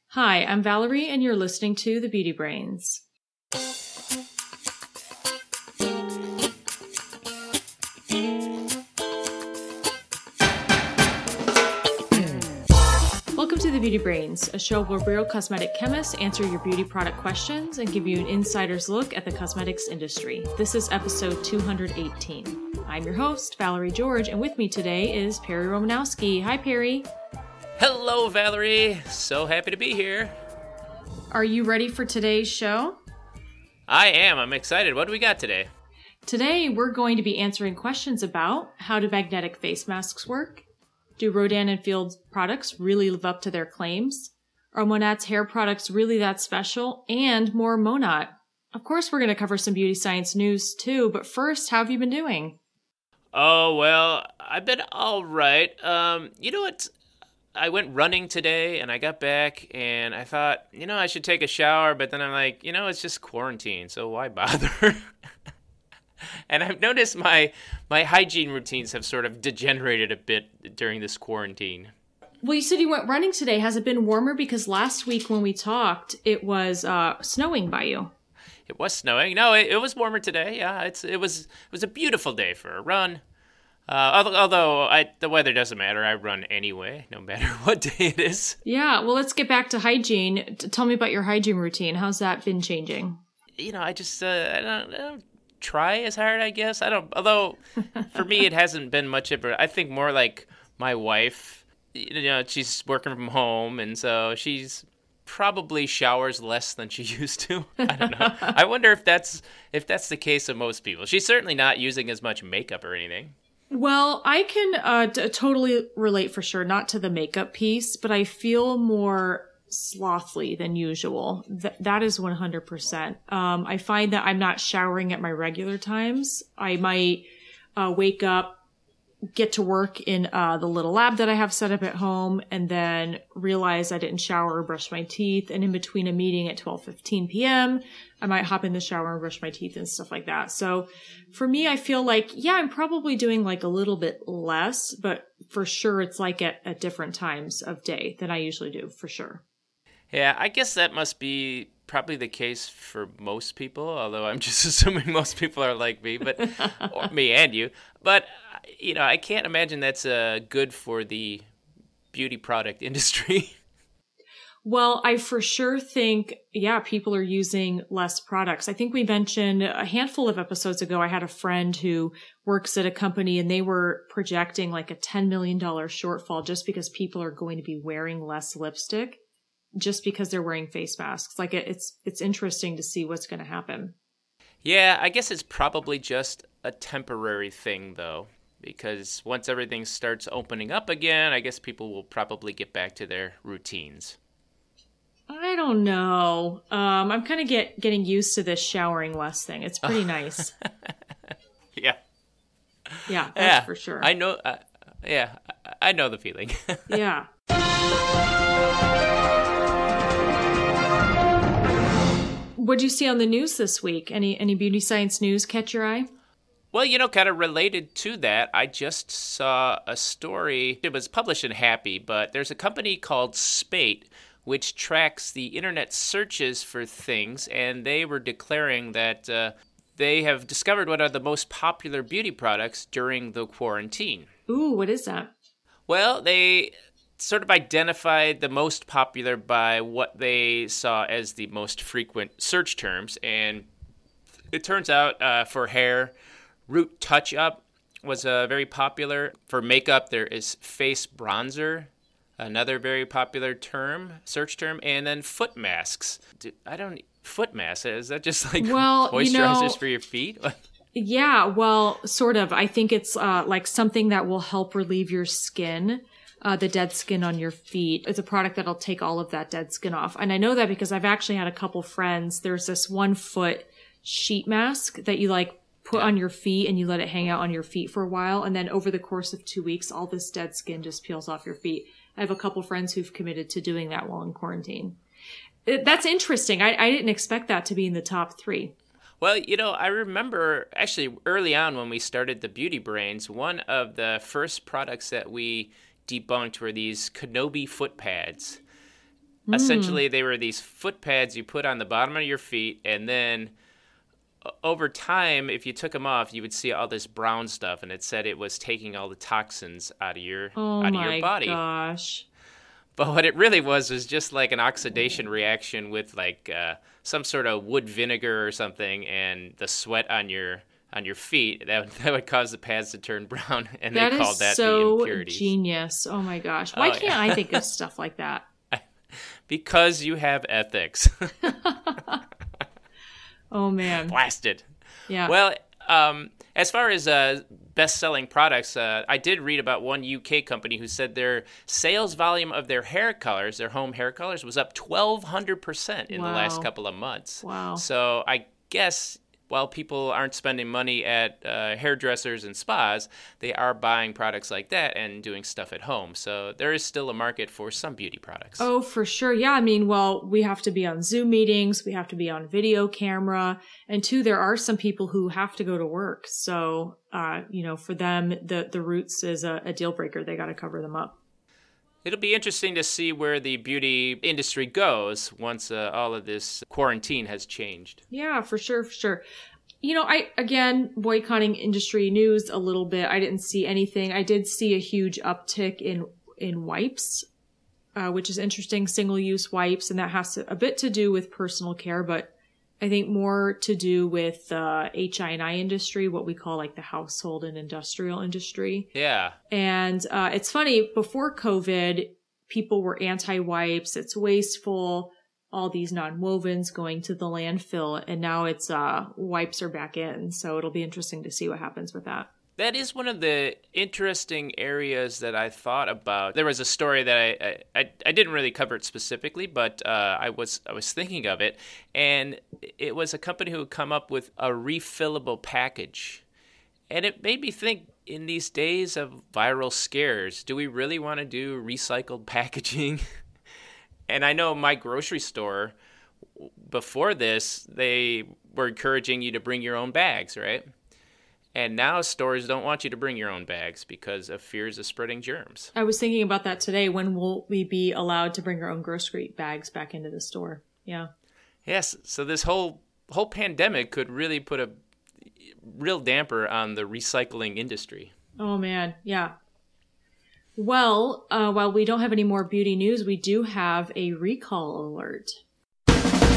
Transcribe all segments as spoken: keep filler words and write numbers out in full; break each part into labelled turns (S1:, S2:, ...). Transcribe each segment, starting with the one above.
S1: Hi, I'm Valerie, and you're listening to The Beauty Brains. Welcome to The Beauty Brains, a show where real cosmetic chemists answer your beauty product questions and give you an insider's look at the cosmetics industry. This is episode two hundred eighteen. I'm your host, Valerie George, and with me today is Perry Romanowski. Hi, Perry.
S2: Hello, Valerie. So happy to be here.
S1: Are you ready for today's show?
S2: I am. I'm excited. What do we got today?
S1: Today, we're going to be answering questions about how do magnetic face masks work? Do Rodan and Fields products really live up to their claims? Are Monat's hair products really that special? And more Monat. Of course, we're going to cover some beauty science news too, but first, how have you been doing?
S2: Oh, well, I've been all right. Um, you know what? I went running today and I got back and I thought, you know, I should take a shower, but then I'm like, you know, it's just quarantine, so why bother? And I've noticed my my hygiene routines have sort of degenerated a bit during this quarantine.
S1: Well, you said you went running today. Has it been warmer? Because last week when we talked, it was uh, snowing by you.
S2: It was snowing. No, it, it was warmer today. Yeah, it's it was it was a beautiful day for a run. Uh, although although I, the weather doesn't matter, I run anyway, no matter what day it is.
S1: Yeah, well, let's get back to hygiene. T- tell me about your hygiene routine. How's that been changing?
S2: You know, I just uh, I don't, I don't try as hard, I guess. I don't. Although for me, it hasn't been much of a. I think more like my wife. You know, she's working from home, and so she's probably showers less than she used to. I don't know. I wonder if that's if that's the case of most people. She's certainly not using as much makeup or anything.
S1: Well, I can uh, t- totally relate for sure, not to the makeup piece, but I feel more slothly than usual. Th- that is one hundred percent. Um, I find that I'm not showering at my regular times. I might uh, wake up, get to work in uh, the little lab that I have set up at home, and then realize I didn't shower or brush my teeth. And in between a meeting at twelve fifteen p.m., I might hop in the shower and brush my teeth and stuff like that. So for me, I feel like, yeah, I'm probably doing like a little bit less, but for sure it's like at, at different times of day than I usually do, for sure.
S2: Yeah, I guess that must be probably the case for most people, although I'm just assuming most people are like me, but or me and you. But, you know, I can't imagine that's uh, good for the beauty product industry.
S1: Well, I for sure think, yeah, people are using less products. I think we mentioned a handful of episodes ago, I had a friend who works at a company and they were projecting like a ten million dollars shortfall just because people are going to be wearing less lipstick just because they're wearing face masks. Like it, it's, it's interesting to see what's going to happen.
S2: Yeah, I guess it's probably just a temporary thing though, because once everything starts opening up again, I guess people will probably get back to their routines.
S1: I don't know. Um, I'm kind of get getting used to this showering less thing. It's pretty nice.
S2: Yeah.
S1: Yeah, that's
S2: yeah,
S1: for sure.
S2: I know. Uh, yeah, I know the feeling.
S1: Yeah. What'd you see on the news this week? Any any beauty science news catch your eye?
S2: Well, you know, kind of related to that, I just saw a story. It was published in Happy, but there's a company called Spate, which tracks the internet searches for things, and they were declaring that uh, they have discovered what are the most popular beauty products during the quarantine.
S1: Ooh, what is that?
S2: Well, they sort of identified the most popular by what they saw as the most frequent search terms, and it turns out uh, for hair, Root Touch-Up was uh, very popular. For makeup, there is Face Bronzer, another very popular term, search term, and then foot masks. Dude, I don't foot masks. Is that just like
S1: well,
S2: moisturizers
S1: you know,
S2: for your feet?
S1: Yeah, well, sort of. I think it's uh, like something that will help relieve your skin, uh, the dead skin on your feet. It's a product that'll take all of that dead skin off. And I know that because I've actually had a couple friends. There's this one foot sheet mask that you like put yeah. on your feet and you let it hang out on your feet for a while. And then over the course of two weeks, all this dead skin just peels off your feet. I have a couple friends who've committed to doing that while in quarantine. It, that's interesting. I, I didn't expect that to be in the top three.
S2: Well, you know, I remember actually early on when we started the Beauty Brains, one of the first products that we debunked were these Kenobi foot pads. Essentially, they were these foot pads you put on the bottom of your feet, and then o- over time, if you took them off, you would see all this brown stuff, and it said it was taking all the toxins out of your
S1: Oh
S2: out of
S1: my
S2: your body.
S1: gosh.
S2: But what it really was was just like an oxidation reaction with like uh, some sort of wood vinegar or something, and the sweat on your on your feet that would, that would cause the pads to turn brown, and
S1: That
S2: they
S1: is
S2: called that the
S1: so
S2: impurities.
S1: genius. Oh my gosh. Why
S2: Oh,
S1: can't
S2: yeah.
S1: I think of stuff like that?
S2: Because you have ethics.
S1: Oh man.
S2: Blasted.
S1: Yeah.
S2: Well, um, as far as uh, best-selling products, uh, I did read about one U K company who said their sales volume of their hair colors, their home hair colors, was up twelve hundred percent in the last
S1: Wow.
S2: couple of months.
S1: Wow.
S2: So I guess while people aren't spending money at uh, hairdressers and spas, they are buying products like that and doing stuff at home. So there is still a market for some beauty products.
S1: Oh, for sure. Yeah. I mean, well, we have to be on Zoom meetings. We have to be on video camera. And two, there are some people who have to go to work. So, uh, you know, for them, the, the roots is a, a deal breaker. They got to cover them up.
S2: It'll be interesting to see where the beauty industry goes once uh, all of this quarantine has changed.
S1: Yeah, for sure. For sure. You know, I, again, boycotting industry news a little bit. I didn't see anything. I did see a huge uptick in, in wipes, uh, which is interesting, single use wipes. And that has to, a bit to do with personal care, but I think more to do with the uh, H I and I industry, what we call like the household and industrial industry.
S2: Yeah.
S1: And uh, it's funny, before COVID, people were anti-wipes. It's wasteful. All these non-wovens going to the landfill. And now it's uh, wipes are back in. So it'll be interesting to see what happens with that.
S2: That is one of the interesting areas that I thought about. There was a story that I I, I didn't really cover it specifically, but uh, I was I was thinking of it, and it was a company who had come up with a refillable package, and it made me think. In these days of viral scares, do we really want to do recycled packaging? And I know my grocery store, before this, they were encouraging you to bring your own bags, right? And now stores don't want you to bring your own bags because of fears of spreading germs.
S1: I was thinking about that today. When will we be allowed to bring our own grocery bags back into the store? Yeah.
S2: Yes, so this whole whole pandemic could really put a real damper on the recycling industry.
S1: Oh, man. Yeah. Well, uh, while we don't have any more beauty news, we do have a recall alert.
S3: They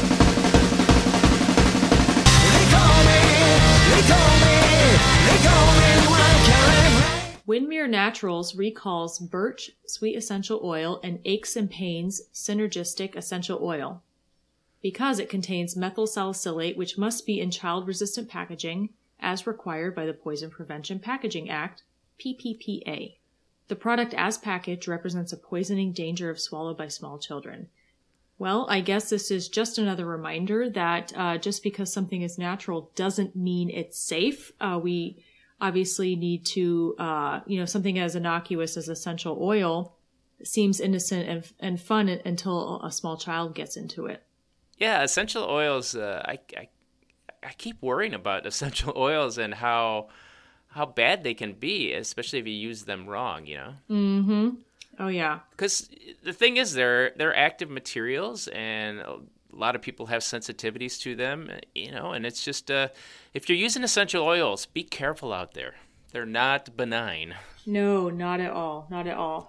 S3: call me, they call me, they call me Wild Calibre.
S1: Windmere Naturals recalls Birch Sweet Essential Oil and Aches and Pains Synergistic Essential Oil because it contains methyl salicylate, which must be in child-resistant packaging as required by the Poison Prevention Packaging Act, P P P A. The product as packaged represents a poisoning danger if swallowed by small children. Well, I guess this is just another reminder that uh, just because something is natural doesn't mean it's safe. Uh, we obviously need to, uh, you know, something as innocuous as essential oil seems innocent and, and fun until a small child gets into it.
S2: Yeah, essential oils, uh, I, I, I keep worrying about essential oils and how how bad they can be, especially if you use them wrong, you know?
S1: Mm-hmm. Oh, yeah.
S2: Because the thing is, they're, they're active materials, and a lot of people have sensitivities to them, you know, and it's just, uh, if you're using essential oils, be careful out there. They're not benign.
S1: No, not at all. Not at all.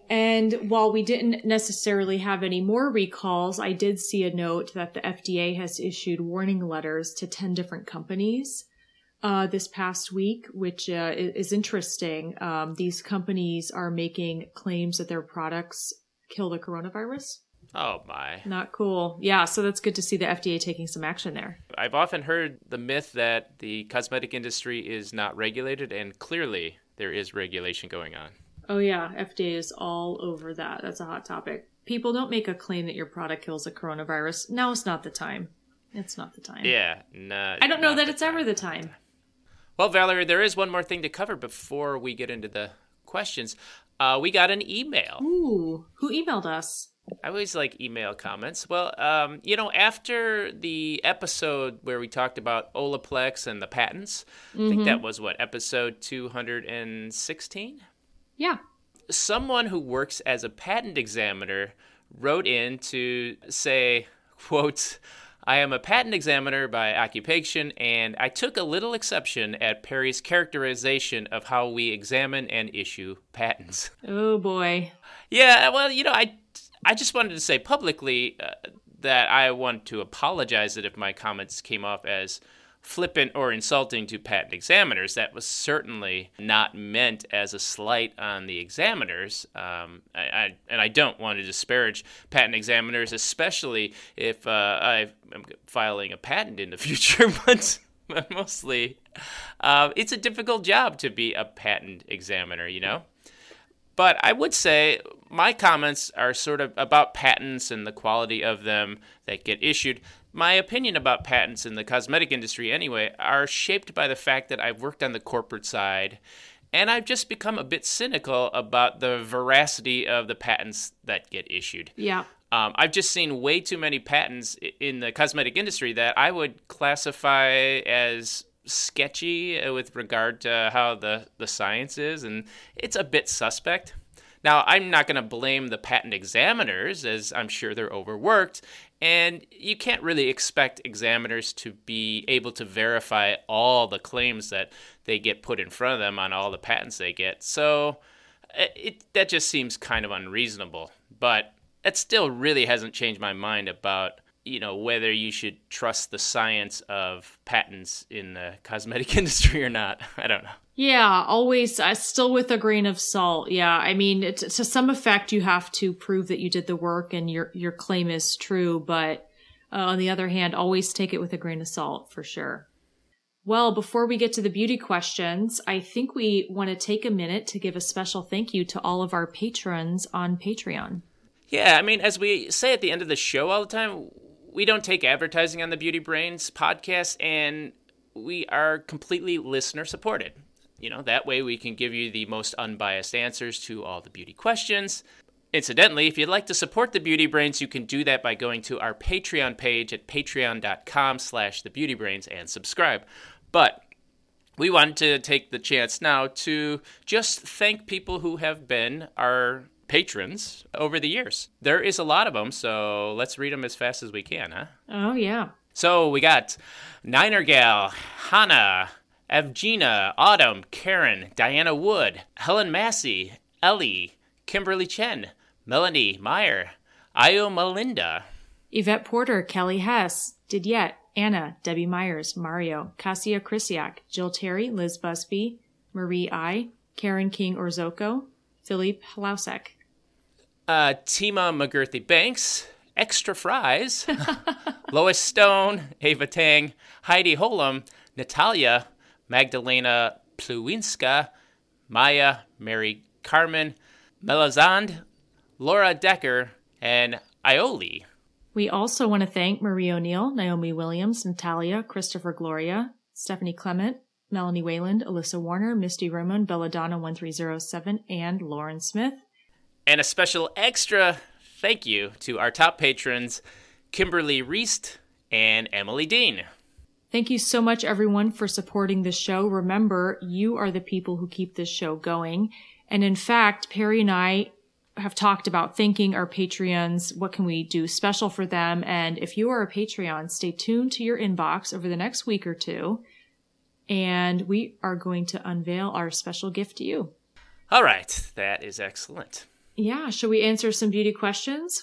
S1: And while we didn't necessarily have any more recalls, I did see a note that the F D A has issued warning letters to ten different companies uh, this past week, which uh, is interesting. Um, these companies are making claims that their products kill the coronavirus.
S2: Oh, my.
S1: Not cool. Yeah, so that's good to see the F D A taking some action there.
S2: I've often heard the myth that the cosmetic industry is not regulated, and clearly there is regulation going on.
S1: Oh, yeah. F D A is all over that. That's a hot topic. People, don't make a claim that your product kills the coronavirus. Now is not the time. It's not the time.
S2: Yeah. Not,
S1: I don't know
S2: not
S1: that
S2: the
S1: it's
S2: time.
S1: ever the time.
S2: Well, Valerie, there is one more thing to cover before we get into the questions. Uh, we got an email.
S1: Ooh, who emailed us?
S2: I always like email comments. Well, um, you know, after the episode where we talked about Olaplex and the patents, mm-hmm. I think that was, what, episode two hundred sixteen?
S1: Yeah.
S2: Someone who works as a patent examiner wrote in to say, quote, I am a patent examiner by occupation, and I took a little exception at Perry's characterization of how we examine and issue patents.
S1: Oh, boy.
S2: Yeah, well, you know, I, I just wanted to say publicly uh, that I want to apologize that if my comments came off as flippant or insulting to patent examiners. That was certainly not meant as a slight on the examiners. Um, I, I, and I don't want to disparage patent examiners, especially if uh, I'm filing a patent in the future, but, but mostly uh, it's a difficult job to be a patent examiner, you know? But I would say my comments are sort of about patents and the quality of them that get issued. My opinion about patents in the cosmetic industry, anyway, are shaped by the fact that I've worked on the corporate side, and I've just become a bit cynical about the veracity of the patents that get issued.
S1: Yeah.
S2: Um, I've just seen way too many patents in the cosmetic industry that I would classify as sketchy with regard to how the, the science is, and it's a bit suspect. Now, I'm not going to blame the patent examiners, as I'm sure they're overworked, and you can't really expect examiners to be able to verify all the claims that they get put in front of them on all the patents they get. So it, that just seems kind of unreasonable. But it still really hasn't changed my mind about, you know, whether you should trust the science of patents in the cosmetic industry or not. I don't know.
S1: Yeah, always uh, still with a grain of salt. Yeah, I mean, it, to some effect, you have to prove that you did the work and your your claim is true. But uh, on the other hand, always take it with a grain of salt for sure. Well, before we get to the beauty questions, I think we want to take a minute to give a special thank you to all of our patrons on Patreon.
S2: Yeah, I mean, as we say at the end of the show all the time, we don't take advertising on the Beauty Brains podcast, and we are completely listener supported. You know, that way we can give you the most unbiased answers to all the beauty questions. Incidentally, if you'd like to support the Beauty Brains, you can do that by going to our Patreon page at patreon.com slash the Beauty Brains and subscribe. But we want to take the chance now to just thank people who have been our patrons over the years. There is a lot of them, so let's read them as fast as we can, huh?
S1: Oh, yeah.
S2: So we got Niner Gal, Hannah, Evgena, Autumn, Karen, Diana Wood, Helen Massey, Ellie, Kimberly Chen, Melanie Meyer, Io Melinda,
S1: Yvette Porter, Kelly Hess, Didiette, Anna, Debbie Myers, Mario, Cassia Krisiak, Jill Terry, Liz Busby, Marie I, Karen King Orzoko, Philippe Lausek.
S2: Uh, Tima McGirthy Banks, Extra Fries, Lois Stone, Ava Tang, Heidi Holum, Natalia, Magdalena Pluwinska, Maya, Mary Carmen, Melazand, Laura Decker, and Ioli.
S1: We also want to thank Marie O'Neill, Naomi Williams, Natalia, Christopher Gloria, Stephanie Clement, Melanie Wayland, Alyssa Warner, Misty Roman, Belladonna one three zero seven, and Lauren Smith.
S2: And a special extra thank you to our top patrons, Kimberly Reist and Emily Dean.
S1: Thank you so much, everyone, for supporting the show. Remember, you are the people who keep this show going. And in fact, Perry and I have talked about thanking our Patreons. What can we do special for them? And if you are a Patreon, stay tuned to your inbox over the next week or two. And we are going to unveil our special gift to you.
S2: All right. That is excellent.
S1: Yeah. Shall we answer some beauty questions?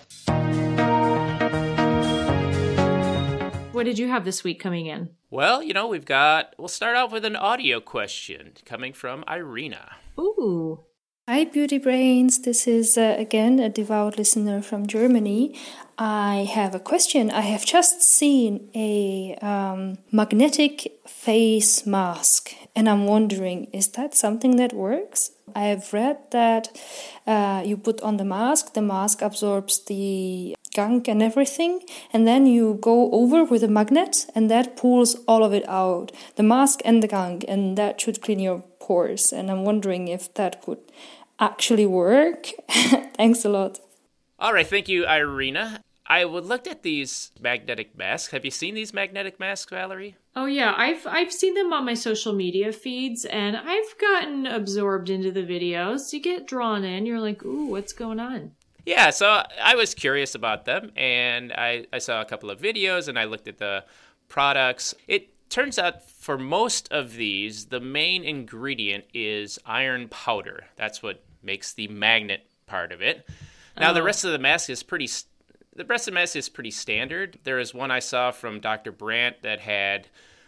S1: What did you have this week coming in?
S2: Well, you know, we've got, we'll start off with an audio question coming from Irina.
S1: Ooh.
S4: Hi, Beauty Brains. This is, uh, again, a devout listener from Germany. I have a question. I have just seen a um, magnetic face mask, and I'm wondering, is that something that works? I have read that uh, you put on the mask, the mask absorbs the gunk and everything, and then you go over with a magnet, and that pulls all of it out, the mask and the gunk, and that should clean your pores. And I'm wondering if that could actually work. Thanks a lot.
S2: All right, thank you, Irina. I would looked at these magnetic masks. Have you seen these magnetic masks, Valerie?
S1: Oh yeah, I've I've seen them on my social media feeds, and I've gotten absorbed into the videos. You get drawn in, you're like, ooh, what's going on?
S2: Yeah, so I was curious about them, and I, I saw a couple of videos, and I looked at the products. It turns out for most of these, the main ingredient is iron powder. That's what makes the magnet part of it. Now, oh. the rest of the mask is pretty the rest of the mask is pretty standard. There is one I saw from Doctor Brandt that had,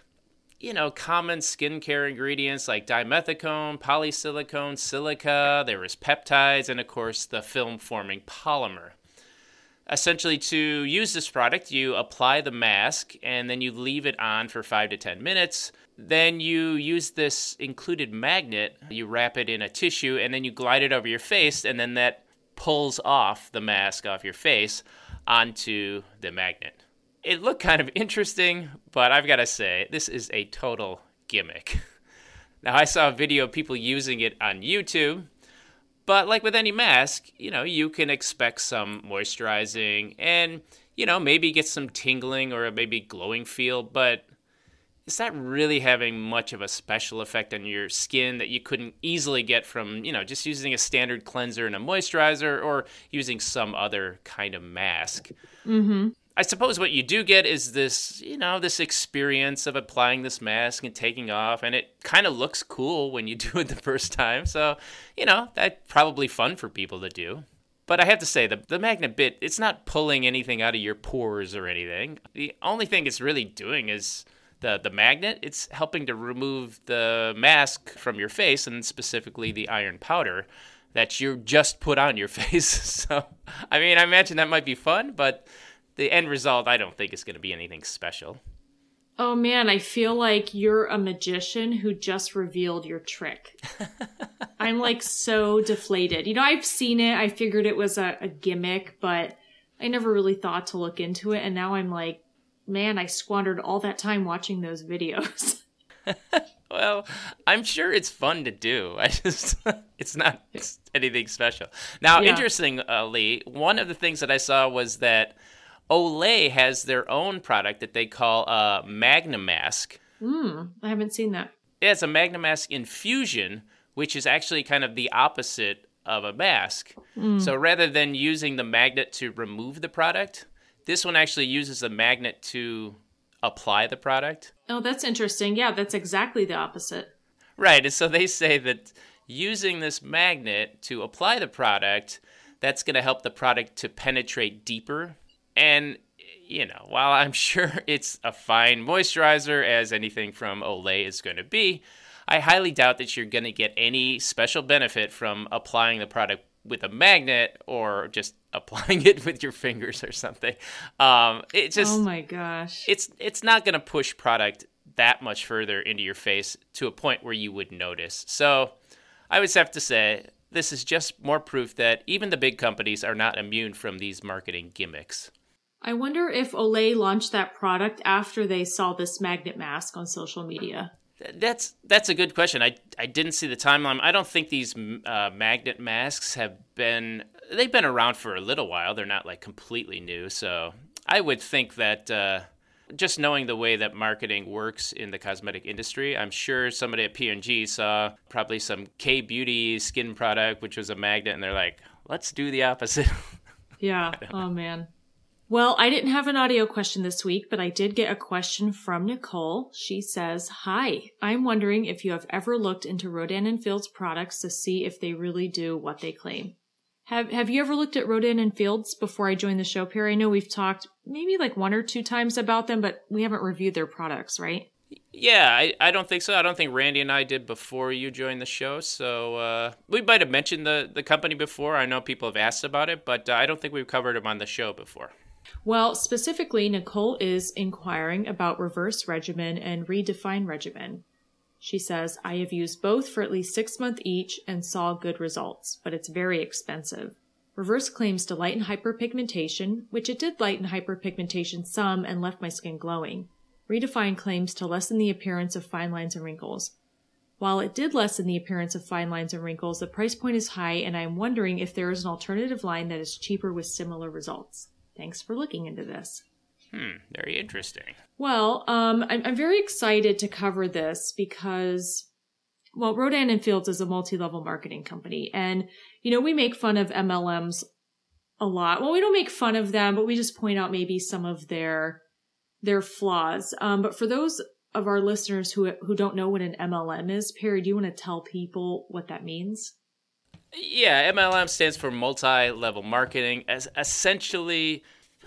S2: you know, common skincare ingredients like dimethicone, polysilicone, silica. There was peptides, and of course the film-forming polymer. Essentially, to use this product, you apply the mask, and then you leave it on for five to ten minutes. Then you use this included magnet. You wrap it in a tissue, and then you glide it over your face, and then that pulls off the mask off your face onto the magnet. It looked kind of interesting, but I've got to say, this is a total gimmick. Now, I saw a video of people using it on YouTube, but like with any mask, you know, you can expect some moisturizing and, you know, maybe get some tingling or maybe glowing feel, but it's not really having much of a special effect on your skin that you couldn't easily get from, you know, just using a standard cleanser and a moisturizer or using some other kind of mask.
S1: Mm-hmm.
S2: I suppose what you do get is this, you know, this experience of applying this mask and taking off, and it kind of looks cool when you do it the first time. So, you know, that's probably fun for people to do. But I have to say, the, the magnet bit, it's not pulling anything out of your pores or anything. The only thing it's really doing is the, the magnet. It's helping to remove the mask from your face, and specifically the iron powder that you just put on your face. So, I mean, I imagine that might be fun, but the end result, I don't think is going to be anything special.
S1: Oh man, I feel like you're a magician who just revealed your trick. I'm like so deflated. You know, I've seen it. I figured it was a, a gimmick, but I never really thought to look into it. And now I'm like, man, I squandered all that time watching those videos.
S2: Well, I'm sure it's fun to do. I just, it's not it's anything special. Now, yeah. Interestingly, one of the things that I saw was that Olay has their own product that they call a MagnaMask.
S1: Mm, I haven't seen that.
S2: Yeah, it's a MagnaMask infusion, which is actually kind of the opposite of a mask. Mm. So rather than using the magnet to remove the product, this one actually uses a magnet to apply the product.
S1: Oh, that's interesting. Yeah, that's exactly the opposite.
S2: Right, and so they say that using this magnet to apply the product, that's going to help the product to penetrate deeper. And, you know, while I'm sure it's a fine moisturizer, as anything from Olay is going to be, I highly doubt that you're going to get any special benefit from applying the product with a magnet or just applying it with your fingers or something. Um, it just,
S1: oh my gosh.
S2: It's, it's not going to push product that much further into your face to a point where you would notice. So I would have to say this is just more proof that even the big companies are not immune from these marketing gimmicks.
S1: I wonder if Olay launched that product after they saw this magnet mask on social media.
S2: That's that's a good question. I, I didn't see the timeline. I don't think these uh, magnet masks have been... They've been around for a little while. They're not like completely new. So I would think that uh, just knowing the way that marketing works in the cosmetic industry, I'm sure somebody at P and G saw probably some K-Beauty skin product, which was a magnet, and they're like, let's do the opposite.
S1: Yeah. Oh, man. Well, I didn't have an audio question this week, but I did get a question from Nicole. She says, hi, I'm wondering if you have ever looked into Rodan and Fields products to see if they really do what they claim. Have Have you ever looked at Rodan and Fields before I joined the show, Perry? I know we've talked maybe like one or two times about them, but we haven't reviewed their products, right?
S2: Yeah, I, I don't think so. I don't think Randy and I did before you joined the show. So uh, we might have mentioned the, the company before. I know people have asked about it, but uh, I don't think we've covered them on the show before.
S1: Well, specifically, Nicole is inquiring about Reverse Regimen and Redefine Regimen. She says, I have used both for at least six months each and saw good results, but it's very expensive. Reverse claims to lighten hyperpigmentation, which it did lighten hyperpigmentation some and left my skin glowing. Redefine claims to lessen the appearance of fine lines and wrinkles. While it did lessen the appearance of fine lines and wrinkles, the price point is high, and I'm wondering if there is an alternative line that is cheaper with similar results. Thanks for looking into this.
S2: Hmm, very interesting.
S1: Well, um, I'm, I'm very excited to cover this because, well, Rodan and Fields is a multi-level marketing company. And, you know, we make fun of M L Ms a lot. Well, we don't make fun of them, but we just point out maybe some of their their flaws. Um, but for those of our listeners who who don't know what an M L M is, Perry, do you want to tell people what that means?
S2: Yeah, M L M stands for multi-level marketing. As essentially,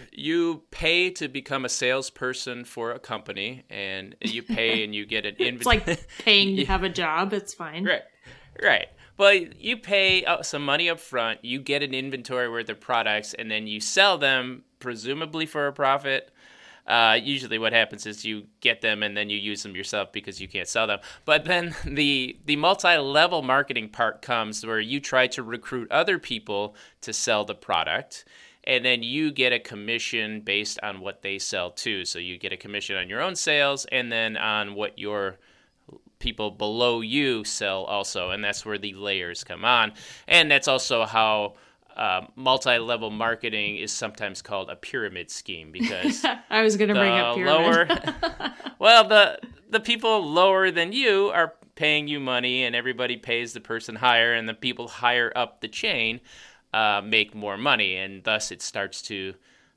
S2: you pay to become a salesperson for a company, and you pay and you get an inventory.
S1: It's like paying to have a job. It's fine.
S2: Right, right. Well, you pay some money up front, you get an inventory worth of products, and then you sell them, presumably for a profit. Uh, usually what happens is you get them and then you use them yourself because you can't sell them. But then the the multi-level marketing part comes where you try to recruit other people to sell the product, and then you get a commission based on what they sell too. So you get a commission on your own sales and then on what your people below you sell also, and that's where the layers come on. And that's also how uh, multi-level marketing is sometimes called a pyramid scheme, because
S1: I was going to bring up pyramid.
S2: lower, well, the the people lower than you are paying you money, and everybody pays the person higher, and the people higher up the chain uh, make more money, and thus it starts to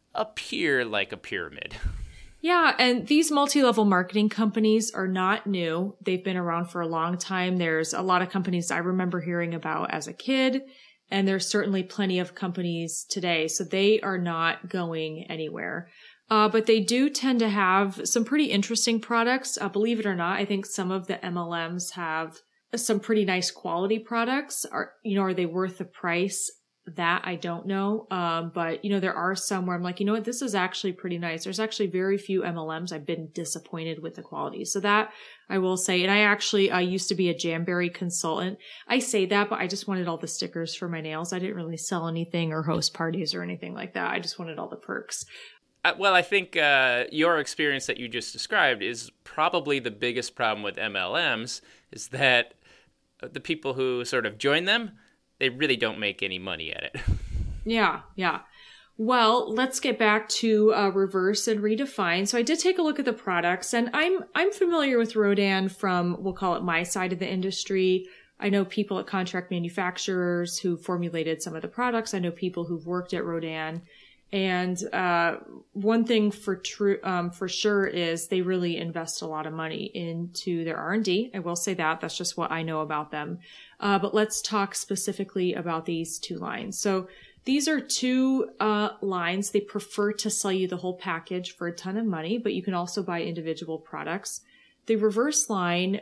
S2: appear like a pyramid.
S1: Yeah, and these multi-level marketing companies are not new. They've been around for a long time. There's a lot of companies I remember hearing about as a kid, and there's certainly plenty of companies today. So they are not going anywhere. Uh, but they do tend to have some pretty interesting products. Uh, believe it or not, I think some of the M L Ms have some pretty nice quality products. Are, you know, are they worth the price? That I don't know. Um, but, you know, there are some where I'm like, you know what, this is actually pretty nice. There's actually very few M L Ms I've been disappointed with the quality. So that I will say. And I actually, I used to be a Jamberry consultant. I say that, but I just wanted all the stickers for my nails. I didn't really sell anything or host parties or anything like that. I just wanted all the perks.
S2: Uh, well, I think uh, your experience that you just described is probably the biggest problem with M L Ms, is that the people who sort of join them, they really don't make any money at it.
S1: Yeah, yeah. Well, let's get back to uh, reverse and redefine. So I did take a look at the products, and I'm I'm familiar with Rodan from, we'll call it my side of the industry. I know people at contract manufacturers who formulated some of the products. I know people who've worked at Rodan. And uh one thing for true um for sure is they really invest a lot of money into their R and D. I will say that. That's just what I know about them. Uh but let's talk specifically about these two lines. So these are two uh lines. They prefer to sell you the whole package for a ton of money, but you can also buy individual products. The reverse line,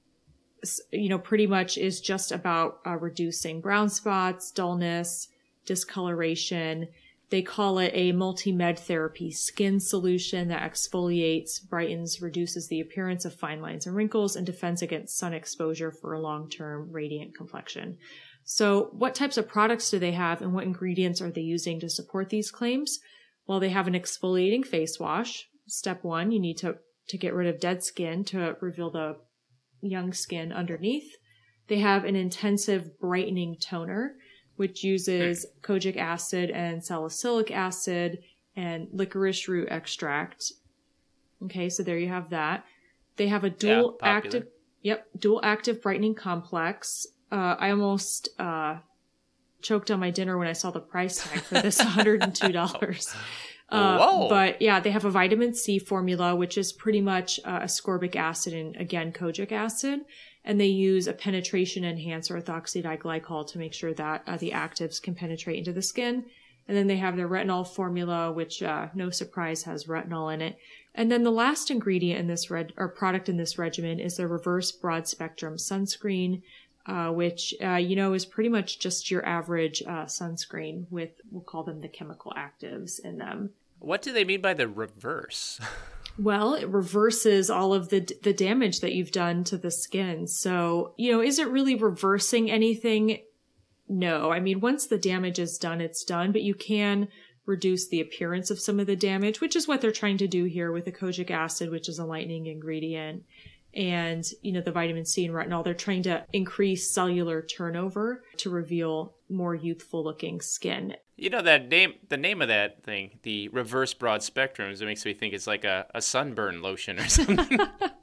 S1: you know, pretty much is just about uh, reducing brown spots, dullness, discoloration. They call it a multi-med therapy skin solution that exfoliates, brightens, reduces the appearance of fine lines and wrinkles, and defends against sun exposure for a long-term radiant complexion. So what types of products do they have, and what ingredients are they using to support these claims? Well, they have an exfoliating face wash. Step one, you need to, to get rid of dead skin to reveal the young skin underneath. They have an intensive brightening toner, which uses kojic acid and salicylic acid and licorice root extract. Okay, so there you have that. They have a dual
S2: yeah,
S1: active, yep, dual active brightening complex. Uh, I almost uh, choked on my dinner when I saw the price tag for this, one hundred two dollars. Uh,
S2: Whoa.
S1: But yeah, they have a vitamin C formula, which is pretty much uh, ascorbic acid and again, kojic acid. And they use a penetration enhancer, ethoxidide glycol, to make sure that uh, the actives can penetrate into the skin. And then they have their retinol formula, which, uh, no surprise, has retinol in it. And then the last ingredient in this red or product in this regimen is their reverse broad spectrum sunscreen, uh, which, uh, you know, is pretty much just your average uh, sunscreen with, we'll call them the chemical actives in them.
S2: What do they mean by the reverse?
S1: Well, it reverses all of the the damage that you've done to the skin. So, you know, is it really reversing anything? No. I mean, once the damage is done, it's done, but you can reduce the appearance of some of the damage, which is what they're trying to do here with the kojic acid, which is a lightening ingredient. And, you know, the vitamin C and retinol, they're trying to increase cellular turnover to reveal more youthful looking skin.
S2: You know, that name, the name of that thing, the reverse broad spectrum, it makes me think it's like a, a sunburn lotion or something.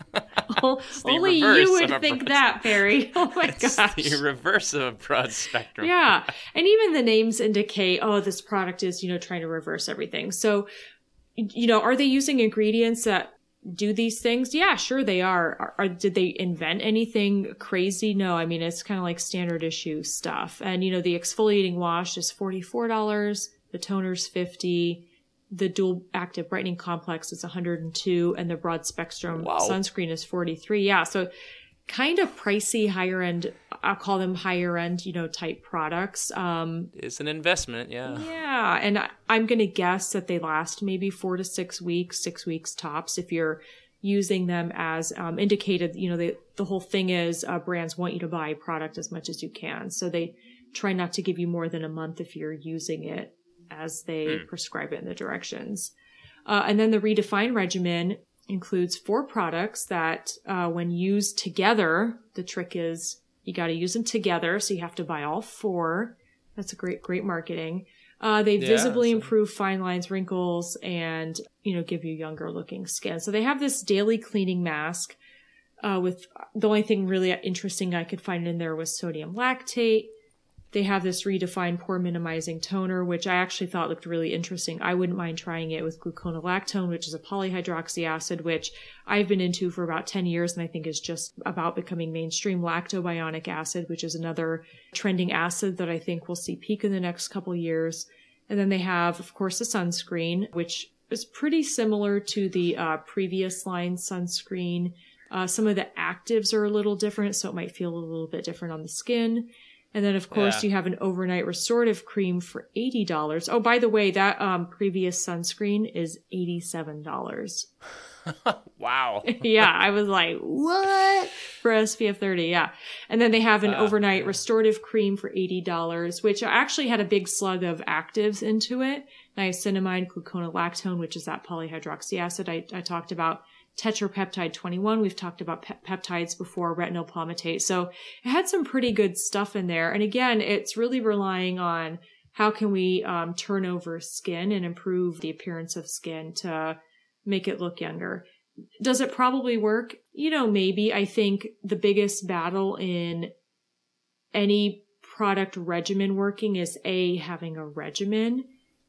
S1: Only you would think broad... that, Barry. Oh my
S2: it's
S1: gosh.
S2: The reverse of a broad spectrum.
S1: Yeah. And even the names indicate, oh, this product is, you know, trying to reverse everything. So, you know, are they using ingredients that do these things? Yeah, sure they are. Are, are did they invent anything crazy? No. I mean, it's kind of like standard issue stuff. And, you know, the exfoliating wash is forty-four dollars. The toner's fifty dollars. The dual active brightening complex is one hundred two dollars, and the broad spectrum
S2: wow.
S1: sunscreen is forty-three dollars. Yeah. So kind of pricey, higher end, I'll call them higher end, you know, type products. Um,
S2: it's an investment. Yeah.
S1: Yeah. And I, I'm going to guess that they last maybe four to six weeks, six weeks tops. If you're using them as um, indicated, you know, they, the whole thing is uh, brands want you to buy product as much as you can. So they try not to give you more than a month if you're using it as they mm. prescribe it in the directions. Uh, and then the Redefine regimen includes four products that uh, when used together, the trick is you got to use them together. So you have to buy all four. That's a great, great marketing. Uh, they yeah, visibly so. improve fine lines, wrinkles, and, you know, give you younger looking skin. So they have this daily cleaning mask uh, with the only thing really interesting I could find in there was sodium lactate. They have this Redefine pore minimizing toner, which I actually thought looked really interesting. I wouldn't mind trying it with gluconolactone, which is a polyhydroxy acid, which I've been into for about ten years and I think is just about becoming mainstream. Lactobionic acid, which is another trending acid that I think we'll see peak in the next couple years. And then they have, of course, the sunscreen, which is pretty similar to the uh, previous line sunscreen. Uh, some of the actives are a little different, so it might feel a little bit different on the skin. And then, of course, yeah. you have an overnight restorative cream for eighty dollars. Oh, by the way, that um, previous sunscreen is eighty-seven dollars.
S2: Wow.
S1: Yeah, I was like, what? For S P F thirty, yeah. And then they have an uh, overnight yeah. restorative cream for eighty dollars, which actually had a big slug of actives into it. Niacinamide, gluconolactone, which is that polyhydroxy acid I, I talked about. Tetrapeptide twenty-one. We've talked about pe- peptides before, retinol palmitate. So it had some pretty good stuff in there. And again, it's really relying on how can we um, turn over skin and improve the appearance of skin to make it look younger. Does it probably work? You know, maybe. I think the biggest battle in any product regimen working is A, having a regimen,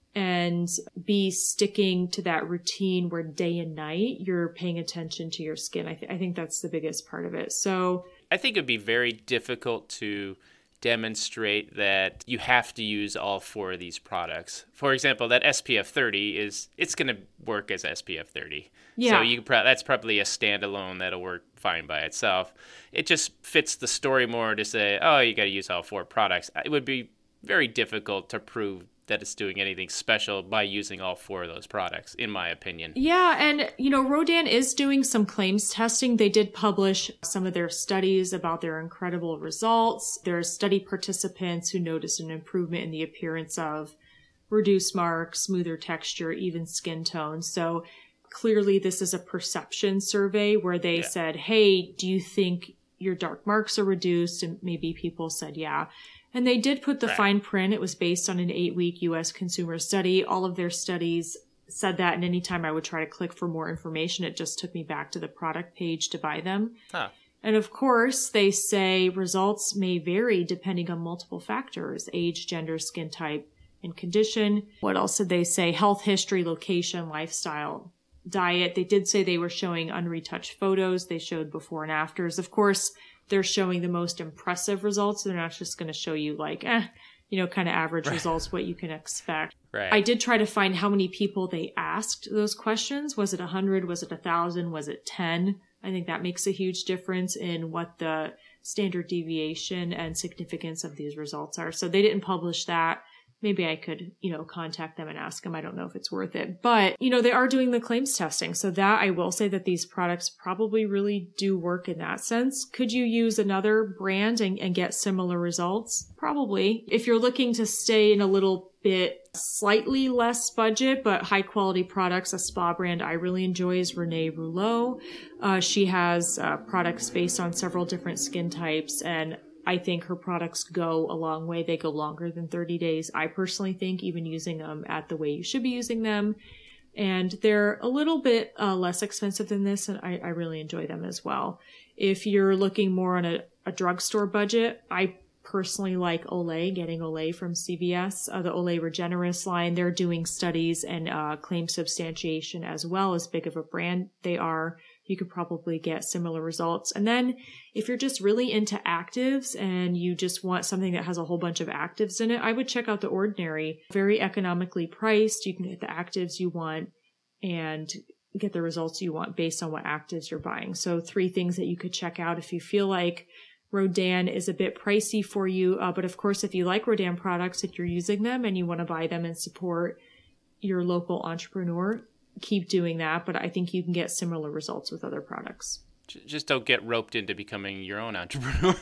S1: and B, sticking to that routine where day and night you're paying attention to your skin. I, th- I think that's the biggest part of it. So
S2: I think it'd be very difficult to demonstrate that you have to use all four of these products. For example, that S P F thirty is, it's going to work as S P F thirty.
S1: Yeah.
S2: So you pro- that's probably a standalone that'll work fine by itself. It just fits the story more to say, oh, you got to use all four products. It would be very difficult to prove that it's doing anything special by using all four of those products, in my opinion.
S1: Yeah, and, you know, Rodan is doing some claims testing. They did publish some of their studies about their incredible results. There's study participants who noticed an improvement in the appearance of reduced marks, smoother texture, even skin tone. So clearly this is a perception survey where they yeah. said, hey, do you think your dark marks are reduced? And maybe people said, yeah. And they did put the right. fine print. It was based on an eight-week U S consumer study. All of their studies said that, and anytime I would try to click for more information, it just took me back to the product page to buy them.
S2: Huh.
S1: And of course, they say results may vary depending on multiple factors: age, gender, skin type, and condition. What else did they say? Health history, location, lifestyle, diet. They did say they were showing unretouched photos. They showed before and afters. Of course, they're showing the most impressive results. They're not just going to show you like, eh, you know, kind of average right. results, what you can expect.
S2: Right.
S1: I did try to find how many people they asked those questions. Was it one hundred? Was it one thousand? Was it ten? I think that makes a huge difference in what the standard deviation and significance of these results are. So they didn't publish that. Maybe I could, you know, contact them and ask them. I don't know if it's worth it. But, you know, they are doing the claims testing. So that I will say that these products probably really do work in that sense. Could you use another brand and, and get similar results? Probably. If you're looking to stay in a little bit slightly less budget, but high quality products, a spa brand I really enjoy is Renee Rouleau. Uh, she has uh, products based on several different skin types, and I think her products go a long way. They go longer than thirty days. I personally think, even using them at the way you should be using them. And they're a little bit uh, less expensive than this, and I, I really enjoy them as well. If you're looking more on a, a drugstore budget, I personally like Olay, getting Olay from C V S, uh, the Olay Regenerist line. They're doing studies and uh, claim substantiation as well. As big of a brand they are, you could probably get similar results. And then if you're just really into actives and you just want something that has a whole bunch of actives in it, I would check out The Ordinary. Very economically priced. You can get the actives you want and get the results you want based on what actives you're buying. So three things that you could check out if you feel like Rodan is a bit pricey for you. Uh, but of course, if you like Rodan products, if you're using them and you want to buy them and support your local entrepreneur, keep doing that. But I think you can get similar results with other products.
S2: Just don't get roped into becoming your own entrepreneur.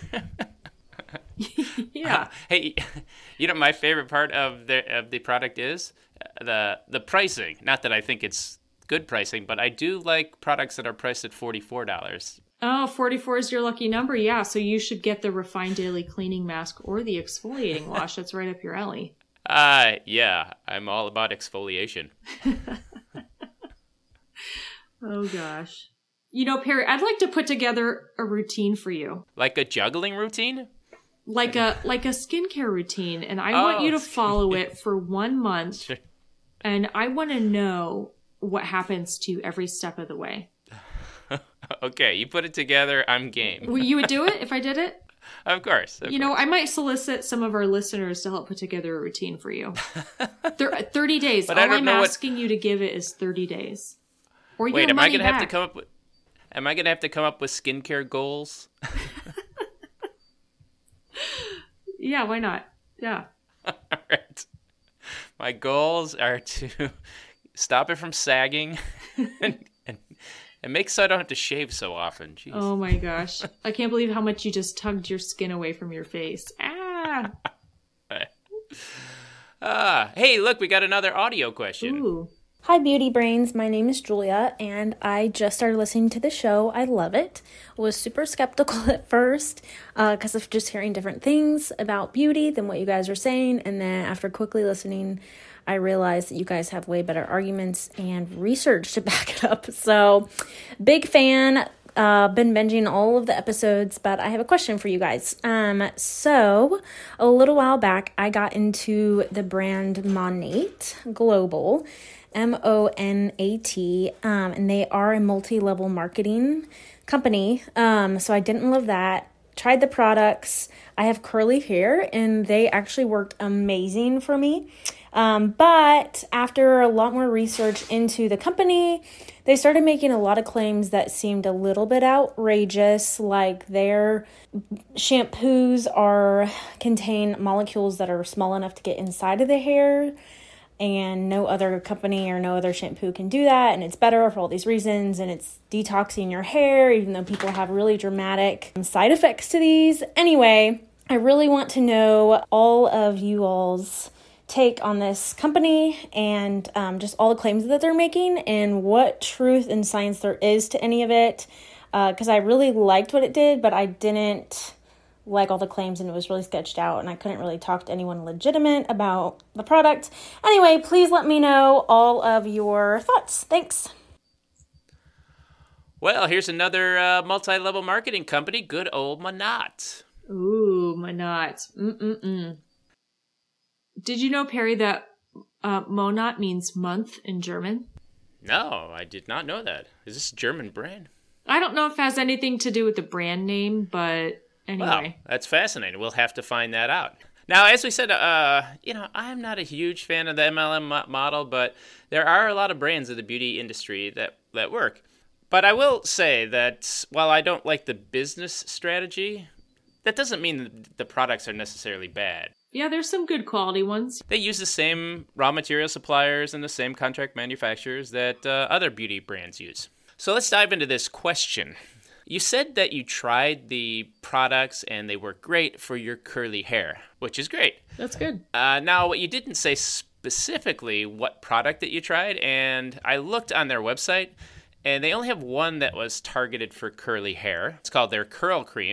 S1: Yeah.
S2: Uh, hey, you know, my favorite part of the of the product is the the pricing. Not that I think it's good pricing, but I do like products that are priced at forty-four dollars.
S1: Oh, forty-four is your lucky number. Yeah. So you should get the Refined Daily Cleaning Mask or the exfoliating wash. That's right up your alley.
S2: Uh, yeah. I'm all about exfoliation.
S1: Oh, gosh. You know, Perry, I'd like to put together a routine for you.
S2: Like a juggling routine?
S1: Like a like a skincare routine. And I want
S2: Oh.
S1: you to follow it for one month.
S2: Sure.
S1: And I want to know what happens to you every step of the way.
S2: Okay, you put it together, I'm game.
S1: Well, you would do it if I did it?
S2: Of course. Of
S1: You know, I might solicit some of our listeners to help put together a routine for you. Thir- thirty days.
S2: But
S1: All
S2: I don't
S1: I'm
S2: know what-
S1: asking you to give it is thirty days. Or
S2: Wait,
S1: your
S2: am I
S1: money
S2: going to have to
S1: back.
S2: come up with Am I going to have to come up with skincare goals?
S1: Yeah, why not? Yeah.
S2: All right. My goals are to stop it from sagging and, and and make so I don't have to shave so often. Jeez.
S1: Oh my gosh. I can't believe how much you just tugged your skin away from your face. Ah.
S2: Ah, hey, look, we got another audio question.
S1: Ooh.
S5: Hi, Beauty Brains. My name is Julia, and I just started listening to the show. I love it. Was super skeptical at first because of just hearing different things about beauty than what you guys are saying. And then after quickly listening, I realized that you guys have way better arguments and research to back it up. So, big fan. Uh, been binging all of the episodes, but I have a question for you guys. Um, so a little while back, I got into the brand Monat Global, M O N A T, um, and they are a multi-level marketing company. Um, so I didn't love that. Tried the products. I have curly hair, and they actually worked amazing for me. Um, but after a lot more research into the company, they started making a lot of claims that seemed a little bit outrageous, like their shampoos are contain molecules that are small enough to get inside of the hair, and no other company or no other shampoo can do that, and it's better for all these reasons, and it's detoxing your hair, even though people have really dramatic side effects to these. Anyway, I really want to know all of you all's take on this company and um, just all the claims that they're making and what truth and science there is to any of it, because uh, I really liked what it did, but I didn't like all the claims, and it was really sketched out, and I couldn't really talk to anyone legitimate about the product. Anyway, please let me know all of your thoughts. Thanks.
S2: Well, here's another uh, multi-level marketing company, good old Monat.
S1: Ooh, Monat. Mm-mm-mm. Did you know, Perry, that uh, Monat means month in German?
S2: No, I did not know that. Is this a German brand?
S1: I don't know if it has anything to do with the brand name, but anyway.
S2: Wow, that's fascinating. We'll have to find that out. Now, as we said, uh, you know, I'm not a huge fan of the M L M mo- model, but there are a lot of brands in the beauty industry that, that work. But I will say that while I don't like the business strategy, that doesn't mean that the products are necessarily bad.
S1: Yeah, there's some good quality ones.
S2: They use the same raw material suppliers and the same contract manufacturers that uh, other beauty brands use. So let's dive into this question. You said that you tried the products and they work great for your curly hair, which is great.
S1: That's good.
S2: Uh, now, what you didn't say specifically what product that you tried, and I looked on their website, and they only have one that was targeted for curly hair. It's called their Curl Cream.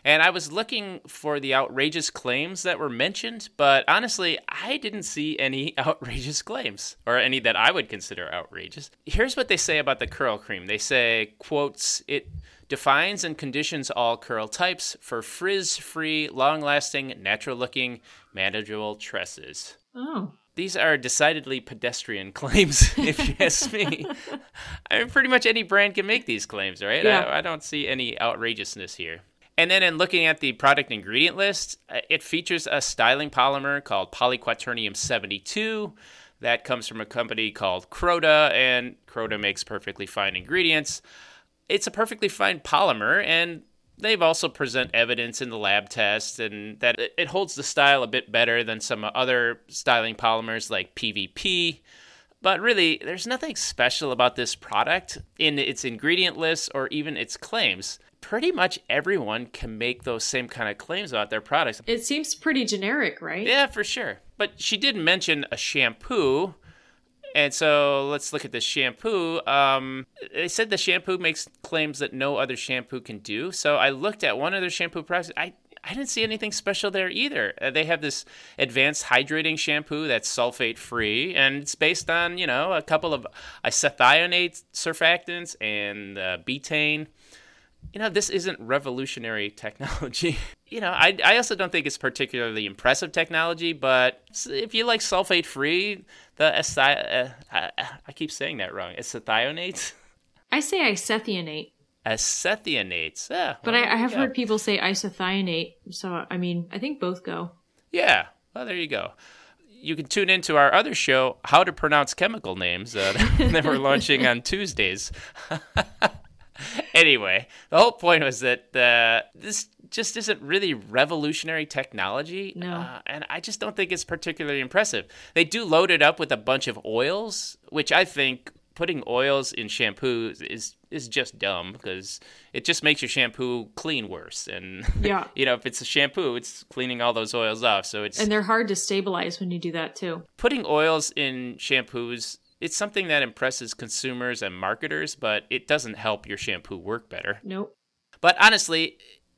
S2: And I was looking for the outrageous claims that were mentioned, but honestly, I didn't see any outrageous claims, or any that I would consider outrageous. Here's what they say about the curl cream. They say, quotes, it defines and conditions all curl types for frizz-free, long-lasting, natural-looking, manageable tresses.
S1: Oh.
S2: These are decidedly pedestrian claims, if you ask me. I mean, pretty much any brand can make these claims, right?
S1: Yeah.
S2: I, I don't see any outrageousness here. And then in looking at the product ingredient list, it features a styling polymer called polyquaternium seventy-two. That comes from a company called Croda, and Croda makes perfectly fine ingredients. It's a perfectly fine polymer, and they've also present evidence in the lab test and that it holds the style a bit better than some other styling polymers like P V P. But really, there's nothing special about this product in its ingredient list or even its claims. Pretty much everyone can make those same kind of claims about their products.
S1: It seems pretty generic, right?
S2: Yeah, for sure. But she did mention a shampoo. And so let's look at this shampoo. Um, they said the shampoo makes claims that no other shampoo can do. So I looked at one of their shampoo products. I, I didn't see anything special there either. Uh, they have this advanced hydrating shampoo that's sulfate-free, and it's based on, you know, a couple of isethionate surfactants and uh, betaine. You know, this isn't revolutionary technology. You know, I, I also don't think it's particularly impressive technology, but if you like sulfate-free, the athi- uh, I, I keep saying that wrong. Isethionates?
S1: I say isethionate.
S2: Acethionates. Yeah.
S1: But
S2: well,
S1: I, I have
S2: yeah.
S1: heard people say isethionate, so I mean, I think both go.
S2: Yeah. Well, there you go. You can tune into our other show, How to Pronounce Chemical Names, uh, that we're launching on Tuesdays. Anyway, the whole point was that uh, this just isn't really revolutionary technology.
S1: No.
S2: Uh, and I just don't think it's particularly impressive. They do load it up with a bunch of oils, which I think putting oils in shampoo is is just dumb because it just makes your shampoo clean worse. And,
S1: Yeah.
S2: you know, if it's a shampoo, it's cleaning all those oils off. So it's
S1: And they're hard to stabilize when you do that too.
S2: putting oils in shampoos. It's something that impresses consumers and marketers, but it doesn't help your shampoo work better.
S1: Nope.
S2: But honestly,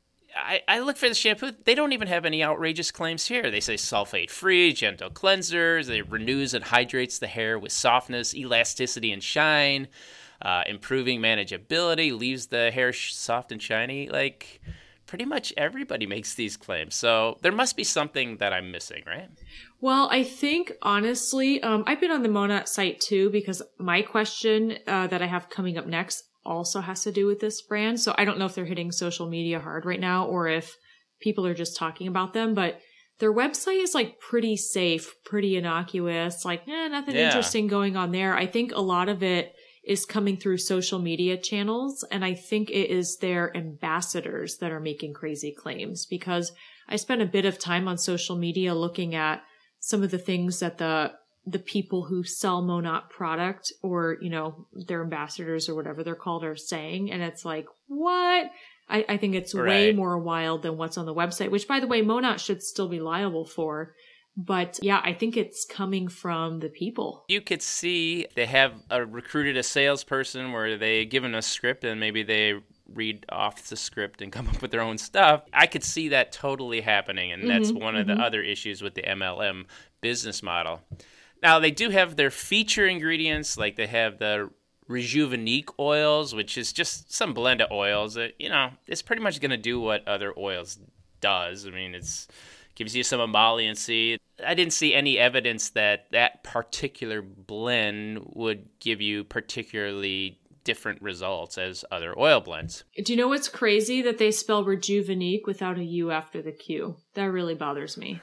S2: I, I look for the shampoo. They don't even have any outrageous claims here. They say sulfate-free, gentle cleansers. It renews and hydrates the hair with softness, elasticity, and shine. Uh, improving manageability, leaves the hair sh- soft and shiny. Like, pretty much everybody makes these claims. So there must be something that I'm missing, right?
S1: Well, I think honestly, um, I've been on the Monat site too because my question uh, that I have coming up next also has to do with this brand. So I don't know if they're hitting social media hard right now or if people are just talking about them, but their website is like pretty safe, pretty innocuous, like eh, nothing
S2: Yeah.
S1: interesting going on there. I think a lot of it is coming through social media channels, and I think it is their ambassadors that are making crazy claims because I spent a bit of time on social media looking at some of the things that the the people who sell Monat product or, you know, their ambassadors or whatever they're called are saying. And it's like, what? I, I think it's way
S2: Right.
S1: more wild than what's on the website, which by the way, Monat should still be liable for. But yeah, I think it's coming from the people.
S2: You could see they have a, recruited a salesperson where they give them a script and maybe they read off the script and come up with their own stuff. I could see that totally happening, and that's
S1: Mhm,
S2: one of
S1: mhm.
S2: the other issues with the M L M business model. Now, they do have their feature ingredients, like they have the Rejuvenique oils, which is just some blend of oils that, you know, it's pretty much going to do what other oils does. I mean, it's gives you some emolliency. I didn't see any evidence that that particular blend would give you particularly different results as other oil blends.
S1: Do you know what's crazy? That they spell Rejuvenique without a U after the Q. That really bothers me.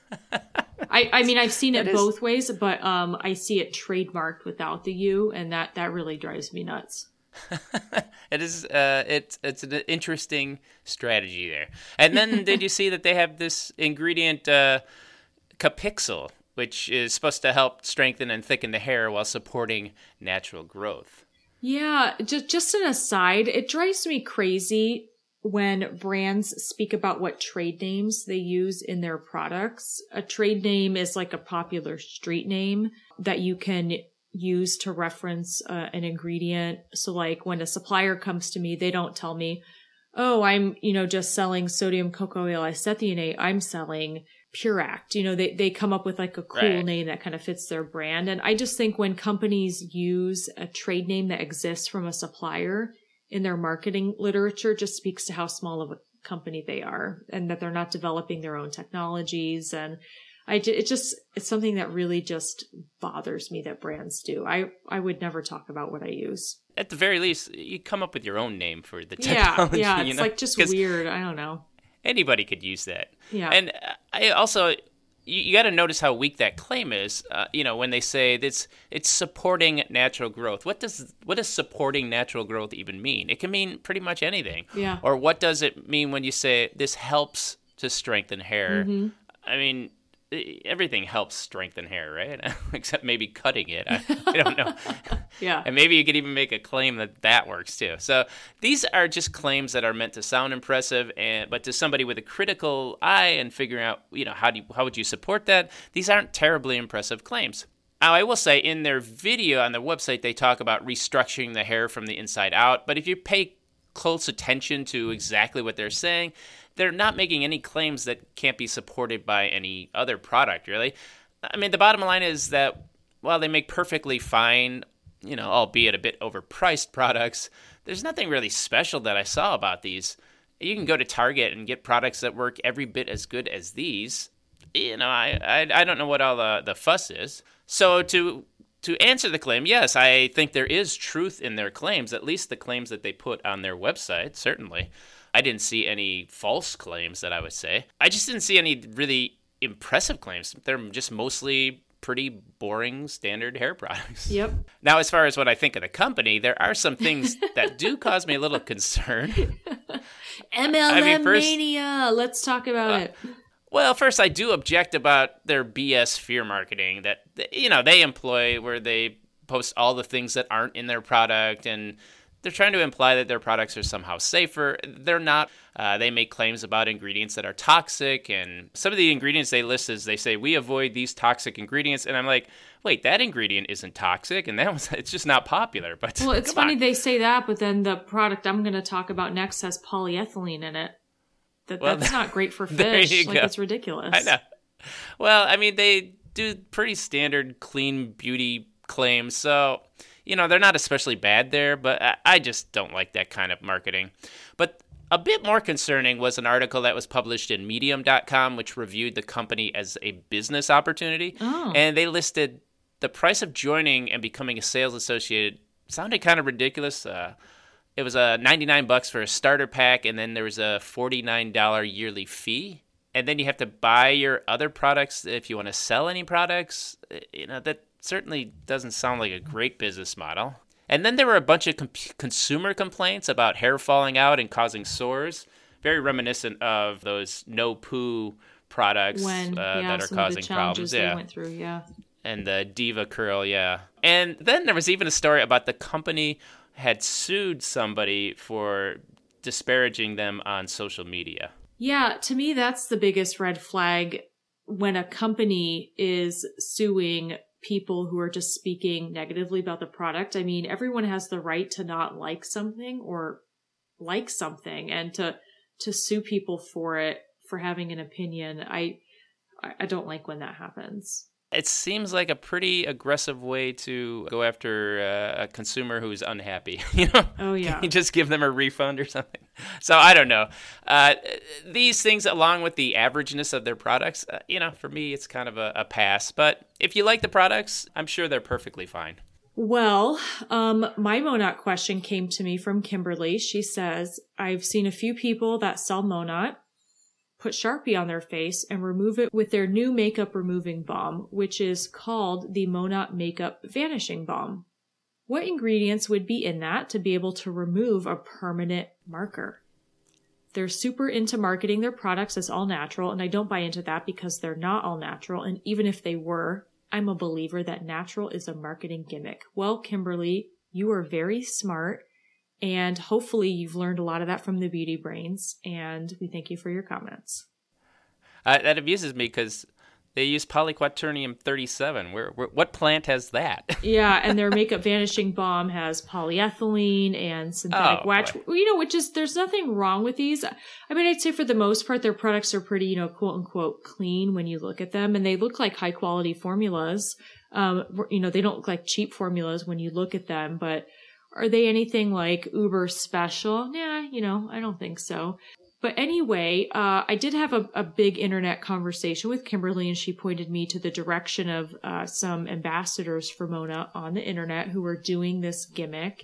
S1: I, I mean, I've seen it
S2: That is-
S1: both ways, but um, I see it trademarked without the U, and that, that really drives me nuts.
S2: It is uh it's it's an interesting strategy there. And then did you see that they have this ingredient uh Capixyl, which is supposed to help strengthen and thicken the hair while supporting natural growth.
S1: Yeah, just just an aside, it drives me crazy when brands speak about what trade names they use in their products. A trade name is like a popular street name that you can use to reference uh, an ingredient. So like when a supplier comes to me, they don't tell me, oh, I'm, you know, just selling sodium cocoa L-isethionate. I'm selling Pure Act. You know, they, they come up with like a cool
S2: Right.
S1: name that kind of fits their brand. And I just think when companies use a trade name that exists from a supplier in their marketing literature, just speaks to how small of a company they are and that they're not developing their own technologies. And I, ju- it just, it's something that really just bothers me that brands do. I, I would never talk about what I use.
S2: At the very least, you come up with your own name for the
S1: Yeah.
S2: technology.
S1: Yeah.
S2: you
S1: It's
S2: know?
S1: like just
S2: 'Cause
S1: weird. I don't know.
S2: anybody could use that.
S1: Yeah.
S2: And I also, you, you got to notice how weak that claim is. Uh, you know, when they say it's it's supporting natural growth. What does what does supporting natural growth even mean? It can mean pretty much anything.
S1: Yeah.
S2: Or what does it mean when you say this helps to strengthen hair?
S1: Mm-hmm.
S2: I mean, everything helps strengthen hair, right? Except maybe cutting it. I, I don't know.
S1: Yeah.
S2: And maybe you could even make a claim that that works too. So these are just claims that are meant to sound impressive, and but to somebody with a critical eye and figuring out, you know, how do you, how would you support that? These aren't terribly impressive claims. Now, I will say in their video on their website, they talk about restructuring the hair from the inside out. But if you pay close attention to exactly what they're saying, they're not making any claims that can't be supported by any other product, really. I mean, the bottom line is that while they make perfectly fine, you know, albeit a bit overpriced products, there's nothing really special that I saw about these. You can go to Target and get products that work every bit as good as these. You know, I I, I don't know what all the, the fuss is. So to to answer the claim, yes, I think there is truth in their claims, at least the claims that they put on their website, certainly. I didn't see any false claims that I would say. I just didn't see any really impressive claims. They're just mostly pretty boring standard hair products.
S1: Yep.
S2: Now, as far as what I think of the company, there are some things that do cause me a little concern.
S1: M L M
S2: I mean, first-
S1: mania. Let's talk about
S2: Uh,
S1: it.
S2: Well, first, I do object about their B S fear marketing that, you know, they employ where they post all the things that aren't in their product, and they're trying to imply that their products are somehow safer. They're not. Uh, they make claims about ingredients that are toxic, and some of the ingredients they list is they say, we avoid these toxic ingredients, and I'm like, wait, that ingredient isn't toxic, and that was, it's just not popular. But
S1: Well, it's
S2: come
S1: funny
S2: on.
S1: they say that, but then the product I'm going to talk about next has polyethylene in it. That,
S2: Well,
S1: that's not great for
S2: there
S1: fish.
S2: you
S1: Like,
S2: go.
S1: it's ridiculous.
S2: I know. Well, I mean, they do pretty standard clean beauty claims, so, you know, they're not especially bad there, but I, I just don't like that kind of marketing. But a bit more concerning was an article that was published in medium dot com, which reviewed the company as a business opportunity.
S1: Oh.
S2: And they listed the price of joining and becoming a sales associate sounded kind of ridiculous. Uh, it was a ninety-nine bucks for a starter pack, and then there was a forty-nine dollars yearly fee. And then you have to buy your other products if you want to sell any products. You know, that certainly doesn't sound like a great business model. And then there were a bunch of com- consumer complaints about hair falling out and causing sores, very reminiscent of those no poo products
S1: When,
S2: uh,
S1: yeah,
S2: that are
S1: some of
S2: causing
S1: the challenges
S2: problems.
S1: they
S2: Yeah,
S1: went through, yeah.
S2: and the Diva Curl, yeah. And then there was even a story about the company had sued somebody for disparaging them on social media.
S1: Yeah, to me, that's the biggest red flag when a company is suing people who are just speaking negatively about the product. I mean, everyone has the right to not like something or like something, and to to sue people for it, for having an opinion. I I don't like when that happens.
S2: It seems like a pretty aggressive way to go after uh, a consumer who's unhappy. You know,
S1: Oh, yeah.
S2: Can you just give them a refund or something? So I don't know. Uh, these things, along with the averageness of their products, uh, you know, for me, it's kind of a, a pass. But if you like the products, I'm sure they're perfectly fine.
S1: Well, um, my Monat question came to me from Kimberly. She says, I've seen a few people that sell Monat put Sharpie on their face and remove it with their new makeup removing balm, which is called the Monat Makeup Vanishing Balm. What ingredients would be in that to be able to remove a permanent marker? They're super into marketing their products as all natural, and I don't buy into that because they're not all natural. And even if they were, I'm a believer that natural is a marketing gimmick. Well, Kimberly, you are very smart, and hopefully you've learned a lot of that from the Beauty Brains, and we thank you for your comments.
S2: Uh, that amuses me because they use polyquaternium thirty-seven. Where, where what plant has that?
S1: Yeah, and their Makeup Vanishing Balm has polyethylene and synthetic
S2: Oh,
S1: wax.
S2: boy.
S1: You know, which is, there's nothing wrong with these. I mean, I'd say for the most part, their products are pretty, you know, quote unquote clean when you look at them, and they look like high quality formulas. Um, you know, they don't look like cheap formulas when you look at them, but are they anything like uber special? Nah, you know, I don't think so. But anyway, uh, I did have a, a big internet conversation with Kimberly, and she pointed me to the direction of uh, some ambassadors for Mona on the internet who were doing this gimmick.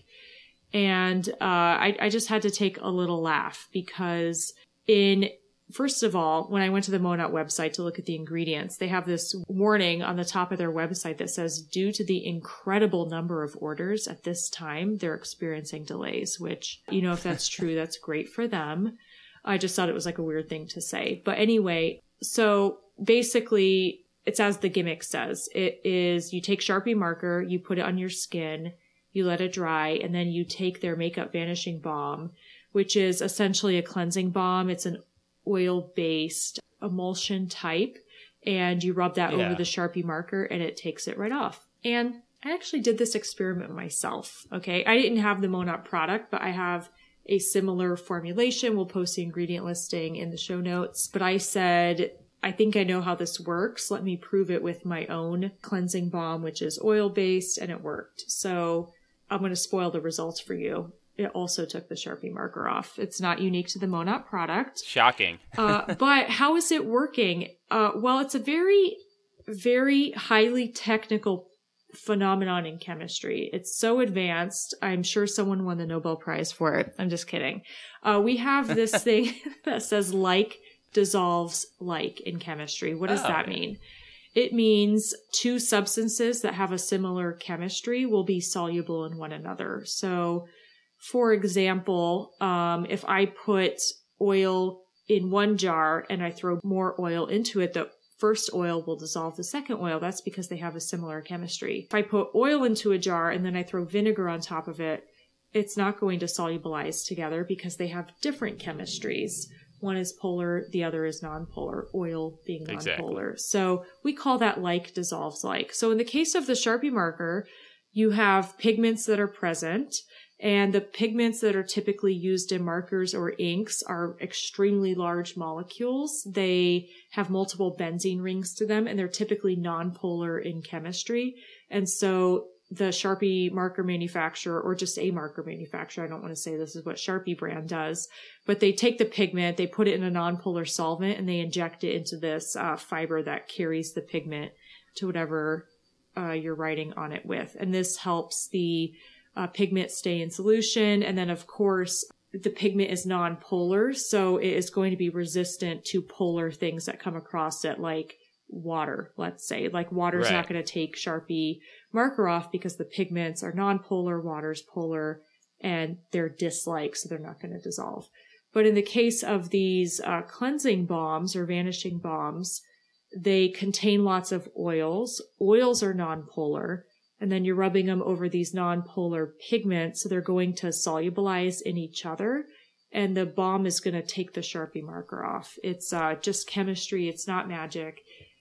S1: And uh, I, I just had to take a little laugh because in, first of all, when I went to the Mona website to look at the ingredients, they have this warning on the top of their website that says, due to the incredible number of orders at this time, they're experiencing delays, which, you know, if that's true, that's great for them. I just thought it was like a weird thing to say. But anyway, so basically it's as the gimmick says. It is, you take Sharpie marker, you put it on your skin, you let it dry, and then you take their Makeup Vanishing Balm, which is essentially a cleansing balm. It's an oil-based emulsion type, and you rub that
S2: Yeah.
S1: over the Sharpie marker and it takes it right off. And I actually did this experiment myself. Okay. I didn't have the Monat product, but I have a similar formulation. We'll post the ingredient listing in the show notes. But I said, I think I know how this works. Let me prove it with my own cleansing balm, which is oil-based, and it worked. So I'm going to spoil the results for you. It also took the Sharpie marker off. It's not unique to the Monat product.
S2: Shocking.
S1: uh, but how is it working? Uh, well, it's a very, very highly technical phenomenon in chemistry. It's so advanced. I'm sure someone won the Nobel Prize for it. I'm just kidding. Uh, we have this thing that says like dissolves like in chemistry. What does
S2: Oh,
S1: that
S2: yeah.
S1: mean? It means two substances that have a similar chemistry will be soluble in one another. So, for example, um, if I put oil in one jar and I throw more oil into it, the first oil will dissolve the second oil. That's because they have a similar chemistry. If I put oil into a jar and then I throw vinegar on top of it, it's not going to solubilize together because they have different chemistries. One is polar, the other is nonpolar, oil being nonpolar.
S2: Exactly.
S1: So we call that like dissolves like. So in the case of the Sharpie marker, you have pigments that are present, and the pigments that are typically used in markers or inks are extremely large molecules. They have multiple benzene rings to them, and they're typically nonpolar in chemistry. And so the Sharpie marker manufacturer, or just a marker manufacturer, I don't want to say this is what Sharpie brand does, but they take the pigment, they put it in a nonpolar solvent, and they inject it into this uh, fiber that carries the pigment to whatever uh, you're writing on it with. And this helps the uh, pigment stay in solution. And then, of course, the pigment is non-polar, so it is going to be resistant to polar things that come across it, like water, let's say. Like water's
S2: Right.
S1: not going to take Sharpie marker off because the pigments are non-polar, water's polar, and they're dislike, so they're not going to dissolve. But in the case of these uh, cleansing balms or vanishing balms, they contain lots of oils. Oils are non-polar, and then you're rubbing them over these non-polar pigments, so they're going to solubilize in each other, and the balm is going to take the Sharpie marker off. It's uh, just chemistry. It's not magic.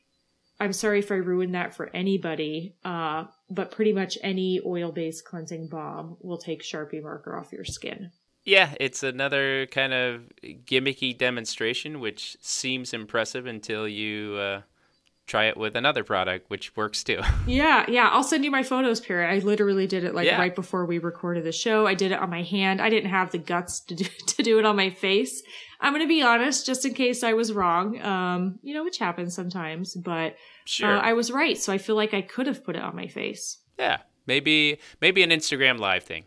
S1: I'm sorry if I ruined that for anybody, uh, but pretty much any oil-based cleansing balm will take Sharpie marker off your skin.
S2: Yeah, it's another kind of gimmicky demonstration, which seems impressive until you uh, try it with another product, which works too.
S1: Yeah, yeah. I'll send you my photos, Perry. I literally did it like
S2: Yeah.
S1: right before we recorded the show. I did it on my hand. I didn't have the guts to do, to do it on my face. I'm going to be honest, just in case I was wrong, um, you know, which happens sometimes, but
S2: Sure.
S1: uh, I was right. So I feel like I could have put it on my face.
S2: Yeah, maybe maybe an Instagram Live thing.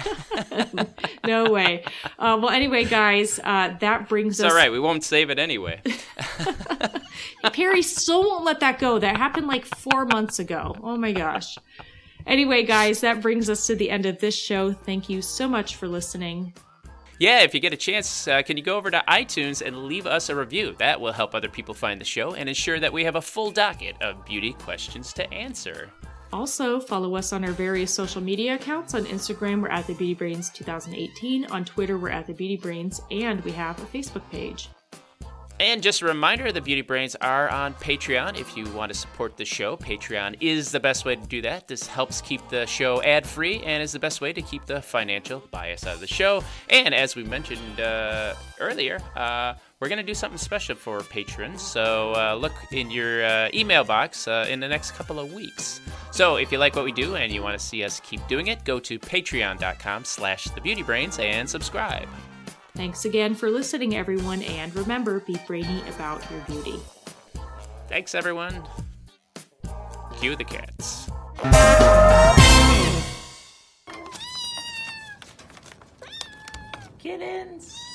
S1: No way. Uh, well, anyway, guys, uh, that brings
S2: It's
S1: us...
S2: all right. We won't save it anyway.
S1: Perry still won't let that go. That happened like four months ago. Oh my gosh. Anyway, guys, that brings us to the end of this show. Thank you so much for listening.
S2: Yeah, if you get a chance, uh, can you go over to iTunes and leave us a review? That will help other people find the show and ensure that we have a full docket of beauty questions to answer.
S1: Also, follow us on our various social media accounts. On Instagram, we're at the Beauty Brains twenty eighteen. On Twitter, we're at the Beauty Brains, and we have a Facebook page.
S2: And just a reminder, the Beauty Brains are on Patreon. If you want to support the show, Patreon is the best way to do that. This helps keep the show ad-free and is the best way to keep the financial bias out of the show. And as we mentioned uh, earlier, uh, we're going to do something special for patrons. So uh, look in your uh, email box uh, in the next couple of weeks. So if you like what we do and you want to see us keep doing it, go to patreon.com slash thebeautybrains and subscribe.
S1: Thanks again for listening, everyone, and remember, be brainy about your beauty.
S2: Thanks, everyone. Cue the cats.
S5: Kittens.